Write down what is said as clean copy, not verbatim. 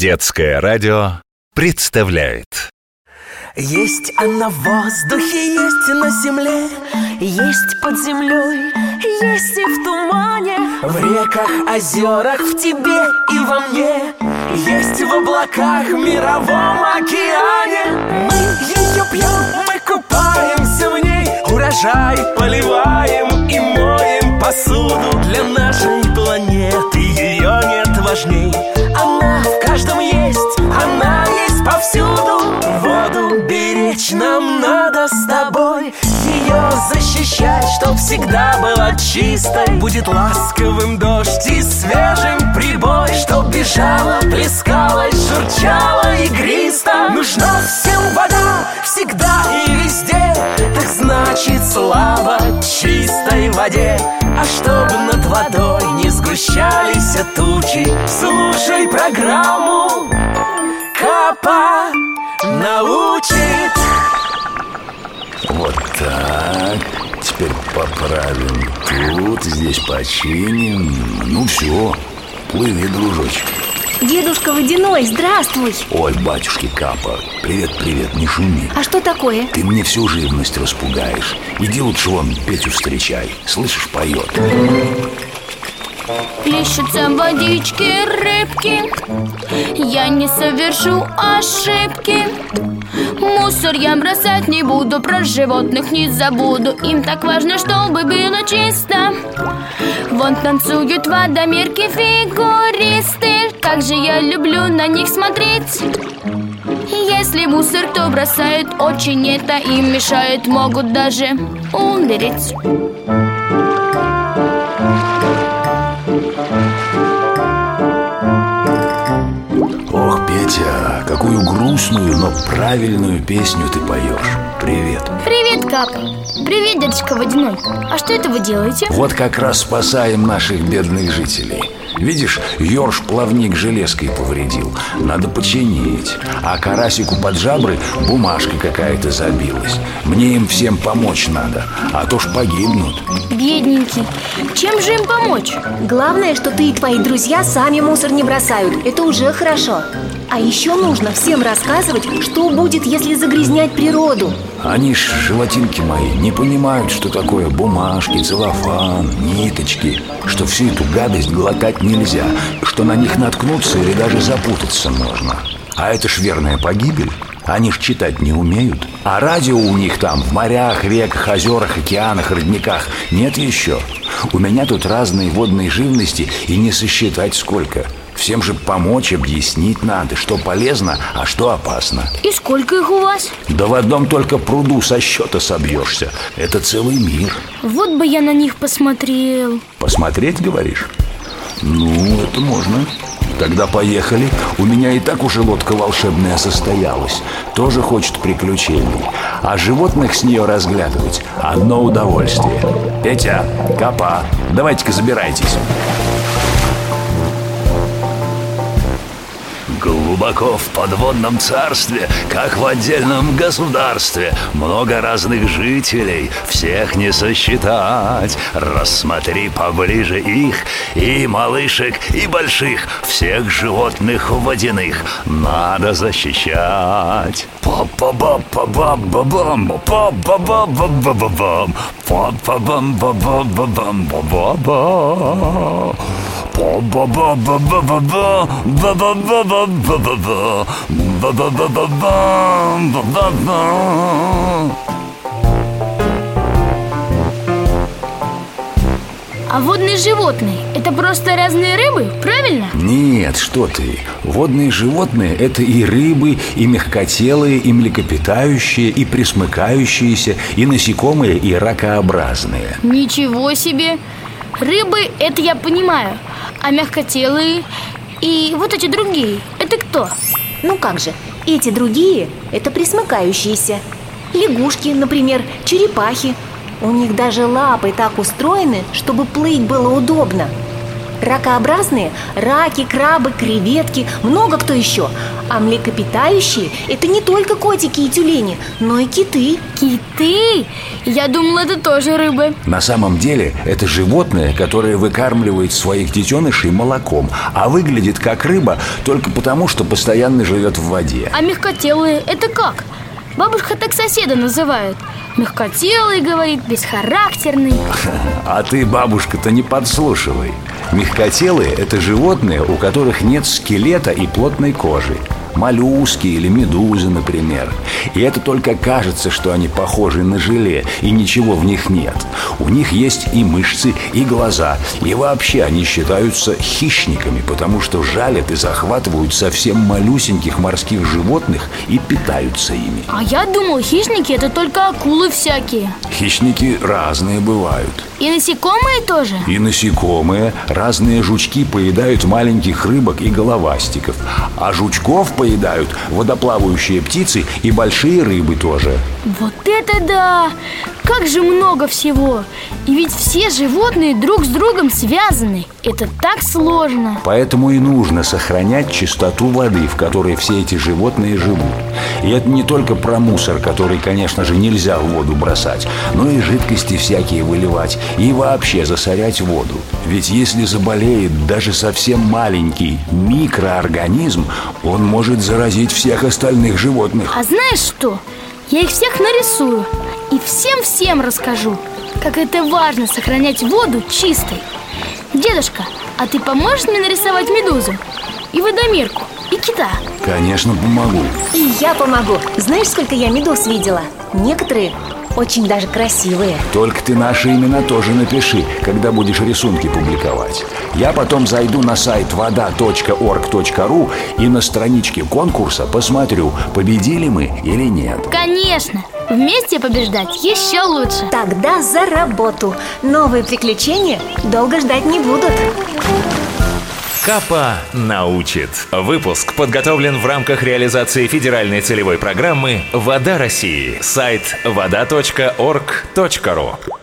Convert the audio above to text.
Детское радио представляет. Есть она в воздухе, есть на земле, есть под землей, есть и в тумане, в реках, озерах, в тебе и во мне, есть в облаках, в мировом океане. Мы ее пьем, мы купаемся в ней, урожай поливаем и моем посуду. Для нашей планеты ее нет важней. Она в каждом есть, она есть повсюду. Воду беречь нам надо с тобой, ее защищать, чтоб всегда была чистой. Будет ласковым дождь и свежим прибой, чтоб бежала, плескалась, журчала игристо. Нужна всем вода, всегда и везде, так значит слава чистой воде. А чтоб над водой не сгущались тучи, слушай программу «Капа научит». Вот так. Теперь поправим тут, здесь починим. Ну все, плыви, дружочек. Дедушка Водяной, здравствуй. Ой, батюшки Капа, привет, не шуми. А что такое? Ты мне всю живность распугаешь. Иди лучше вон Петю встречай. Слышишь, поет. Плещутся в водичке рыбки, я не совершу ошибки. Мусор я бросать не буду, про животных не забуду. Им так важно, чтобы было чисто. Вон танцуют водомерки, фигуристы, как же я люблю на них смотреть. Если мусор кто бросает, очень это им мешает, могут даже умереть. Ох, Петя, какую грустную, но правильную песню ты поешь. Привет. Привет, Капа. Привет, дедушка Водяной. А что это вы делаете? Вот как раз спасаем наших бедных жителей. Видишь, ёрш-плавник железкой повредил. Надо починить. А карасику под жабры бумажка какая-то забилась. Мне им всем помочь надо, а то ж погибнут. Бедненький. Чем же им помочь? Главное, что ты и твои друзья сами мусор не бросают. Это уже хорошо. А еще нужно всем рассказывать, что будет, если загрязнять природу. Они ж, животинки мои, не понимают, что такое бумажки, целлофан, ниточки, что всю эту гадость глотать нельзя, что на них наткнуться или даже запутаться можно. А это ж верная погибель. Они ж читать не умеют. А радио у них там в морях, реках, озерах, океанах, родниках нет еще. У меня тут разные водные живности, и не сосчитать сколько. Всем же помочь, объяснить надо, что полезно, а что опасно. И сколько их у вас? Да в одном только пруду со счета собьешься. Это целый мир. Вот бы я на них посмотрел. Посмотреть, говоришь? Ну, это можно. Тогда поехали. У меня и так уже лодка волшебная состоялась. Тоже хочет приключений. А животных с нее разглядывать – одно удовольствие. Петя, Капа, давайте-ка забирайтесь. Глубоко в подводном царстве, как в отдельном государстве, много разных жителей, всех не сосчитать. Рассмотри поближе их, и малышек, и больших, всех животных водяных надо защищать. Па-па-ба-па-ба-ба-бам, па-па-ба-ба-ба-ба-бам, па-па-бам-ба-ба-ба-ба-ба. А водные животные – это просто разные рыбы, правильно? Нет, что ты. Водные животные – это и рыбы, и мягкотелые, и млекопитающие, и пресмыкающиеся, и насекомые, и ракообразные. Ничего себе! Рыбы – это я понимаю. А мягкотелые и вот эти другие – это кто? Ну как же, эти другие – это пресмыкающиеся. Лягушки, например, черепахи. У них даже лапы так устроены, чтобы плыть было удобно. Ракообразные – раки, крабы, креветки, много кто еще. А млекопитающие – это не только котики и тюлени, но и киты. Киты? Я думала, это тоже рыбы. На самом деле это животное, которое выкармливает своих детенышей молоком, а выглядит как рыба только потому, что постоянно живет в воде. А мягкотелые – это как? Бабушка так соседа называют. Мягкотелый, говорит, бесхарактерный. А ты, бабушка-то, не подслушивай. Мягкотелые – это животные, у которых нет скелета и плотной кожи. Моллюски или медузы, например. И это только кажется, что они похожи на желе, и ничего в них нет. У них есть и мышцы, и глаза. И вообще они считаются хищниками, потому что жалят и захватывают совсем малюсеньких морских животных и питаются ими. А я думал, хищники – это только акулы всякие. Хищники разные бывают. И насекомые тоже? И насекомые. Разные жучки поедают маленьких рыбок и головастиков. А жучков поедают водоплавающие птицы и большие рыбы тоже. Вот это да! Как же много всего! И ведь все животные друг с другом связаны. Это так сложно. Поэтому и нужно сохранять чистоту воды, в которой все эти животные живут. И это не только про мусор, который, конечно же, нельзя в воду бросать, но и жидкости всякие выливать и вообще засорять воду. Ведь если заболеет даже совсем маленький микроорганизм, он может заразить всех остальных животных. А знаешь что? Я их всех нарисую и всем расскажу, как это важно сохранять воду чистой. Дедушка, а ты поможешь мне нарисовать медузу? И водомерку, и кита? Конечно, помогу. И я помогу. Знаешь, сколько я медуз видела? Некоторые очень даже красивые. Только ты наши имена тоже напиши, когда будешь рисунки публиковать. Я потом зайду на сайт вода.org.ru и на страничке конкурса посмотрю, победили мы или нет. Конечно! Вместе побеждать еще лучше. Тогда за работу. Новые приключения долго ждать не будут. Капа научит. Выпуск подготовлен в рамках реализации федеральной целевой программы «Вода России». Сайт вода.org.ru.